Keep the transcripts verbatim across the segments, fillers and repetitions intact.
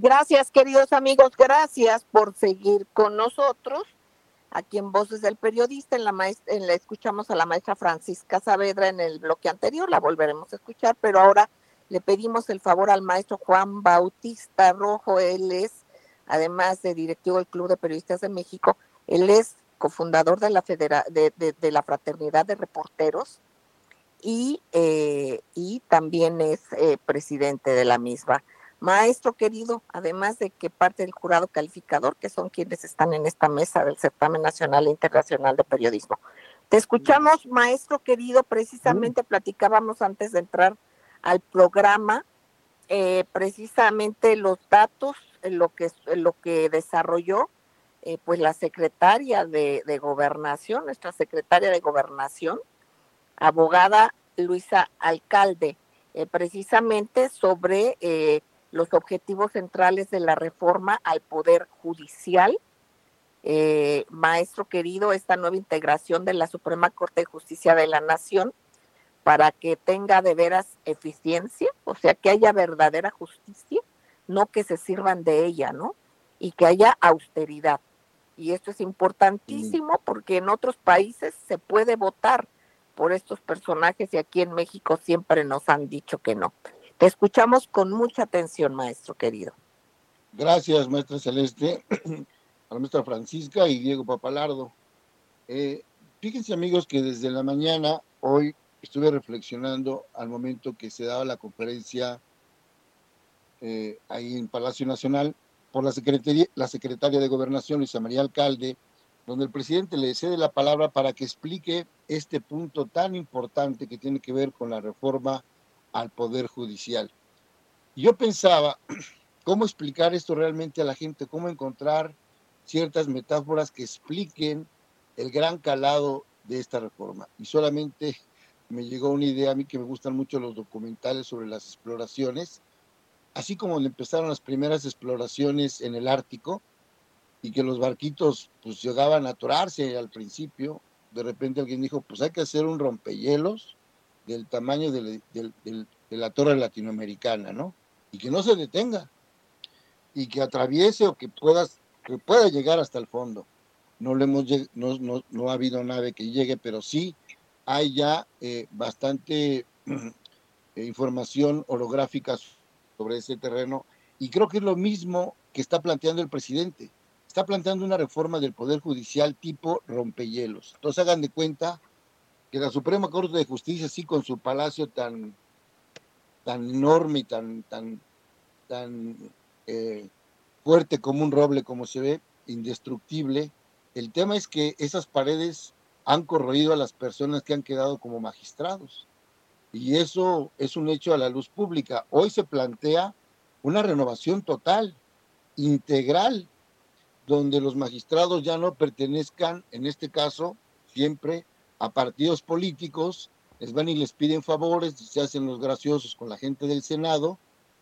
Gracias, queridos amigos, gracias por seguir con nosotros. Aquí en Voces del Periodista, en la, maestra, en la escuchamos a la maestra Francisca Saavedra en el bloque anterior, la volveremos a escuchar, pero ahora le pedimos el favor al maestro Juan Bautista Rojo. Él es, además de directivo del Club de Periodistas de México, él es cofundador de la, Federa de, de, de la Fraternidad de Reporteros y, eh, y también es eh, presidente de la misma. Maestro querido, además de que parte del jurado calificador, que son quienes están en esta mesa del Certamen Nacional e Internacional de Periodismo. Te escuchamos, maestro querido, precisamente platicábamos antes de entrar al programa, eh, precisamente los datos, lo que, lo que desarrolló eh, pues la secretaria de, de Gobernación, nuestra secretaria de Gobernación, abogada Luisa Alcalde, eh, precisamente sobre eh, los objetivos centrales de la reforma al Poder Judicial. Eh, maestro querido, esta nueva integración de la Suprema Corte de Justicia de la Nación para que tenga de veras eficiencia, o sea, que haya verdadera justicia, no que se sirvan de ella, ¿no? Y que haya austeridad. Y esto es importantísimo porque en otros países se puede votar por estos personajes y aquí en México siempre nos han dicho que no. Te escuchamos con mucha atención, maestro querido. Gracias, maestra Celeste, a la maestra Francisca y Diego Papalardo. Eh, fíjense, amigos, que desde la mañana, hoy, estuve reflexionando al momento que se daba la conferencia eh, ahí en Palacio Nacional por la secretaria, la secretaria de Gobernación, Luisa María Alcalde, donde el presidente le cede la palabra para que explique este punto tan importante que tiene que ver con la reforma al Poder Judicial. Y yo pensaba, ¿cómo explicar esto realmente a la gente? ¿Cómo encontrar ciertas metáforas que expliquen el gran calado de esta reforma? Y solamente me llegó una idea a mí que me gustan mucho los documentales sobre las exploraciones, así como empezaron las primeras exploraciones en el Ártico y que los barquitos pues llegaban a atorarse al principio, de repente alguien dijo, pues hay que hacer un rompehielos del tamaño de, de, de, de la torre latinoamericana, ¿no? Y que no se detenga, y que atraviese o que, puedas, que pueda llegar hasta el fondo. No, le hemos, no, no, no ha habido nave que llegue, pero sí hay ya eh, bastante eh, información holográfica sobre ese terreno, y creo que es lo mismo que está planteando el presidente. Está planteando una reforma del Poder Judicial tipo rompehielos. Entonces hagan de cuenta que la Suprema Corte de Justicia, así con su palacio tan, tan enorme y tan, tan, tan eh, fuerte como un roble, como se ve, indestructible, el tema es que esas paredes han corroído a las personas que han quedado como magistrados. Y eso es un hecho a la luz pública. Hoy se plantea una renovación total, integral, donde los magistrados ya no pertenezcan, en este caso, siempre a partidos políticos, les van y les piden favores, se hacen los graciosos con la gente del Senado,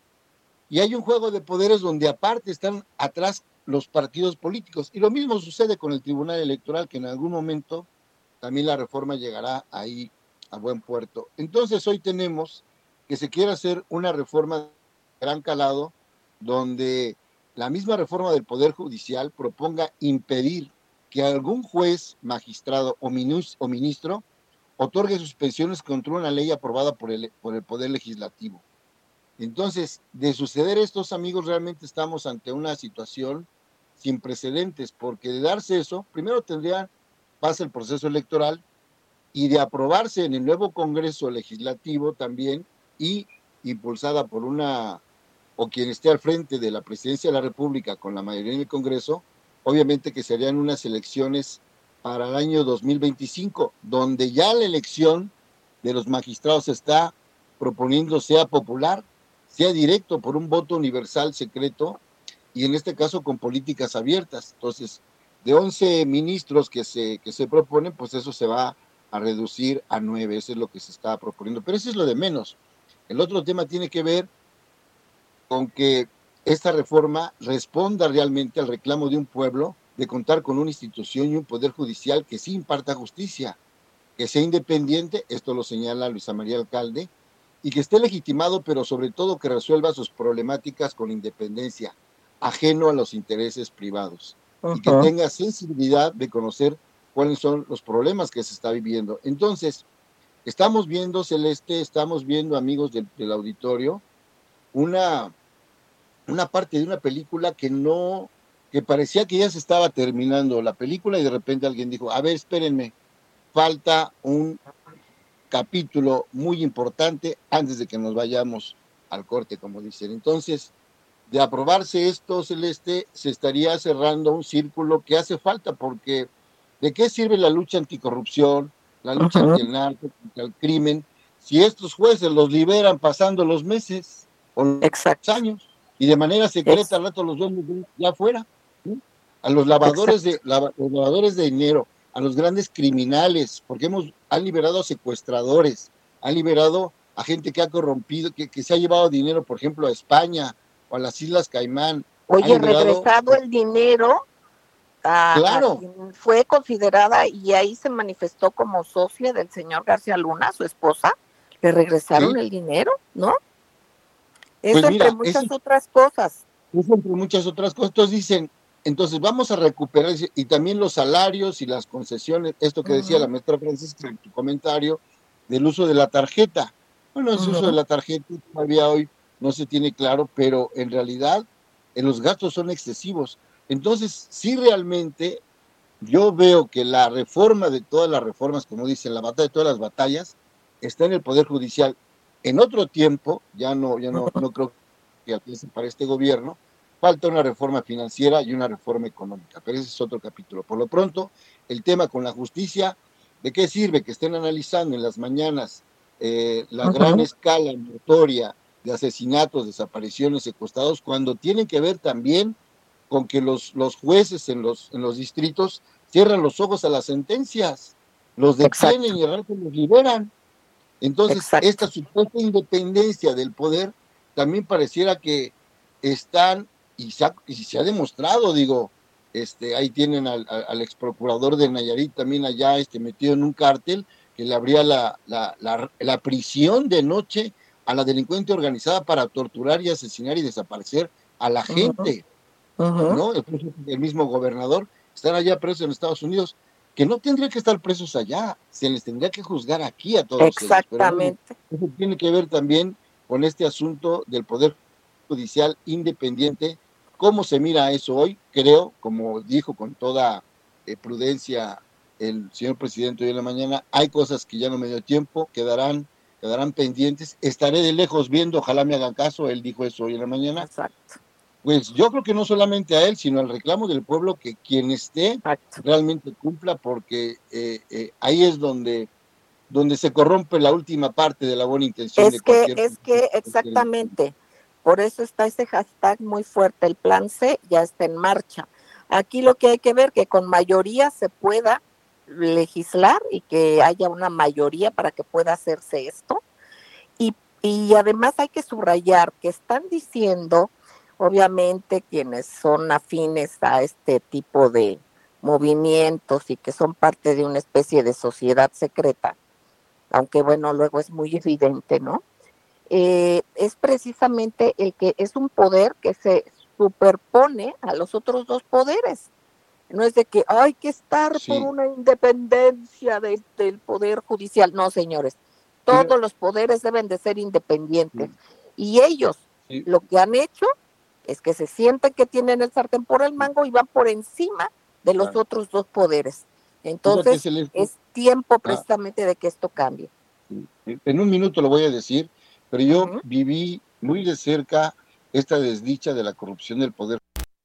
y hay un juego de poderes donde aparte están atrás los partidos políticos. Y lo mismo sucede con el Tribunal Electoral, que en algún momento también la reforma llegará ahí a buen puerto. Entonces hoy tenemos que se quiere hacer una reforma de gran calado, donde la misma reforma del Poder Judicial proponga impedir que algún juez, magistrado o, minus, o ministro otorgue suspensiones contra una ley aprobada por el, por el Poder Legislativo. Entonces, de suceder estos, amigos, realmente estamos ante una situación sin precedentes, porque de darse eso, primero tendrían, pasa el proceso electoral, y de aprobarse en el nuevo Congreso Legislativo también, y impulsada por una, o quien esté al frente de la Presidencia de la República con la mayoría en el Congreso, obviamente que serían unas elecciones para el año dos mil veinticinco, donde ya la elección de los magistrados está proponiendo sea popular, sea directo por un voto universal secreto, y en este caso con políticas abiertas. Entonces, de once ministros que se, que se proponen, pues eso se va a reducir a nueve, eso es lo que se está proponiendo, pero eso es lo de menos. El otro tema tiene que ver con que esta reforma responda realmente al reclamo de un pueblo de contar con una institución y un poder judicial que sí imparta justicia, que sea independiente, esto lo señala Luisa María Alcalde, y que esté legitimado, pero sobre todo que resuelva sus problemáticas con independencia. ajeno a los intereses privados, uh-huh. y que tenga sensibilidad de conocer cuáles son los problemas que se está viviendo. Entonces, estamos viendo, Celeste, estamos viendo, amigos del, del auditorio, una, una parte de una película que no, que parecía que ya se estaba terminando la película y de repente alguien dijo, a ver, espérenme, falta un capítulo muy importante antes de que nos vayamos al corte, como dicen. Entonces, de aprobarse esto, Celeste, se estaría cerrando un círculo que hace falta, porque ¿de qué sirve la lucha anticorrupción, la lucha uh-huh. anti el narco, contra el crimen, si estos jueces los liberan pasando los meses o los Exacto. años y de manera secreta al rato los dueños ya afuera? ¿sí? A los lavadores de, la, los lavadores de dinero, a los grandes criminales, porque hemos, han liberado a secuestradores, han liberado a gente que ha corrompido, que, que se ha llevado dinero, por ejemplo, a España o a las Islas Caimán. Oye, liberado, regresado el dinero a, claro. a quien fue considerada y ahí se manifestó como socia del señor García Luna, su esposa, le regresaron sí. el dinero, ¿no? Eso pues mira, entre muchas eso, otras cosas. Eso entre muchas otras cosas. Entonces dicen, entonces vamos a recuperar, y también los salarios y las concesiones, esto que uh-huh. decía la maestra Francisca en tu comentario, del uso de la tarjeta. Bueno, ese uh-huh. uso de la tarjeta todavía hoy no se tiene claro, pero en realidad en los gastos son excesivos. Entonces, sí realmente yo veo que la reforma de todas las reformas, como dicen, la batalla de todas las batallas, está en el Poder Judicial. En otro tiempo, ya no, ya no, no creo que alcance para este gobierno, falta una reforma financiera y una reforma económica, pero ese es otro capítulo. Por lo pronto, el tema con la justicia, ¿de qué sirve que estén analizando en las mañanas eh, la uh-huh. gran escala notoria de asesinatos, desapariciones, secuestrados, cuando tienen que ver también con que los, los jueces en los, en los distritos cierran los ojos a las sentencias, los detienen Exacto. y al rato los liberan? Entonces, Exacto. esta supuesta independencia del poder también pareciera que están, y se ha, y se ha demostrado, digo, este, ahí tienen al, al ex procurador de Nayarit también allá este, metido en un cártel que le abría la, la, la, la prisión de noche a la delincuente organizada para torturar y asesinar y desaparecer a la gente, uh-huh. ¿no? El, el mismo gobernador, están allá presos en Estados Unidos, que no tendrían que estar presos allá, se les tendría que juzgar aquí a todos Exactamente. ellos. Pero bueno, eso tiene que ver también con este asunto del Poder Judicial independiente. ¿Cómo se mira eso hoy? Creo, como dijo con toda eh, prudencia el señor presidente hoy en la mañana, hay cosas que ya no me dio tiempo, quedarán, quedarán pendientes. Estaré de lejos viendo, ojalá me hagan caso, él dijo eso hoy en la mañana. Exacto. Pues yo creo que no solamente a él, sino al reclamo del pueblo, que quien esté Exacto. realmente cumpla, porque eh, eh, ahí es donde, donde se corrompe la última parte de la buena intención es de que, cualquier... Es que exactamente, por eso está ese hashtag muy fuerte, el plan C ya está en marcha. Aquí lo que hay que ver que con mayoría se pueda legislar y que haya una mayoría para que pueda hacerse esto. Y, y además hay que subrayar que están diciendo... Obviamente quienes son afines a este tipo de movimientos y que son parte de una especie de sociedad secreta, aunque bueno, luego es muy evidente, ¿no? Eh, es precisamente el que es un poder que se superpone a los otros dos poderes. No es de que hay que estar sí. por una independencia de, del poder judicial. No, señores, todos sí. los poderes deben de ser independientes. Sí. Y ellos sí. lo que han hecho es que se sienten que tienen el sartén por el mango y van por encima de los claro. otros dos poderes. Entonces, les... es tiempo precisamente ah. de que esto cambie. En un minuto lo voy a decir, pero yo uh-huh. viví muy de cerca esta desdicha de la corrupción del poder,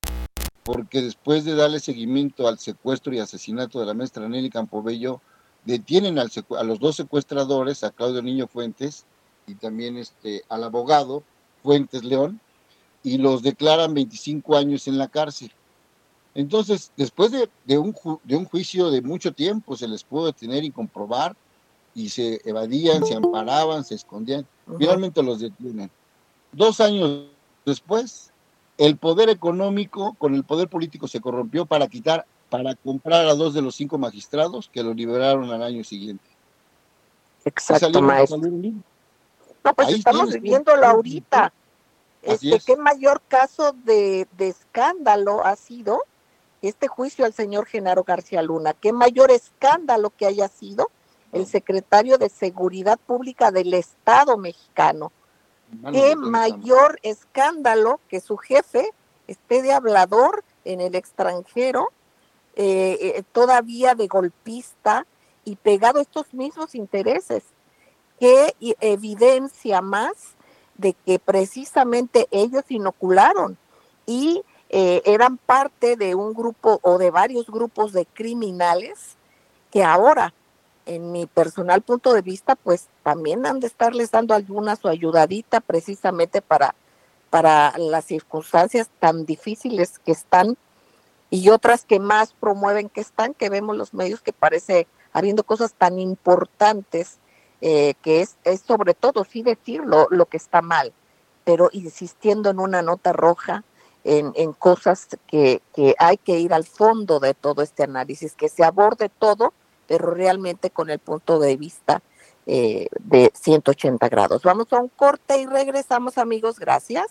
porque después de darle seguimiento al secuestro y asesinato de la maestra Nelly Campobello, detienen al secu- a los dos secuestradores, a Claudio Niño Fuentes y también este, al abogado Fuentes León, y los declaran veinticinco años en la cárcel. Entonces, después de, de, un, ju- de un juicio de mucho tiempo, se les pudo detener y comprobar, y se evadían, se amparaban, se escondían, uh-huh. finalmente los detienen. Dos años después, el poder económico con el poder político se corrompió para quitar, para comprar a dos de los cinco magistrados que lo liberaron al año siguiente. Exacto, salieron, maestro. Salieron no, pues Ahí estamos viviéndolo ahorita. Así este, es. ¿Qué mayor caso de, de escándalo ha sido este juicio al señor Genaro García Luna? ¿Qué mayor escándalo que haya sido el secretario de Seguridad Pública del Estado mexicano? ¿Qué mayor escándalo que su jefe esté de hablador en el extranjero, eh, eh, todavía de golpista y pegado a estos mismos intereses? ¿Qué evidencia más de que precisamente ellos inocularon y eh, eran parte de un grupo o de varios grupos de criminales que ahora, en mi personal punto de vista, pues también han de estarles dando alguna su ayudadita precisamente para, para las circunstancias tan difíciles que están y otras que más promueven que están, que vemos los medios que parece habiendo cosas tan importantes, eh, que es, es sobre todo sí decir lo, lo que está mal, pero insistiendo en una nota roja, en, en cosas que, que hay que ir al fondo de todo este análisis, que se aborde todo, pero realmente con el punto de vista eh, de ciento ochenta grados. Vamos a un corte y regresamos, amigos, gracias.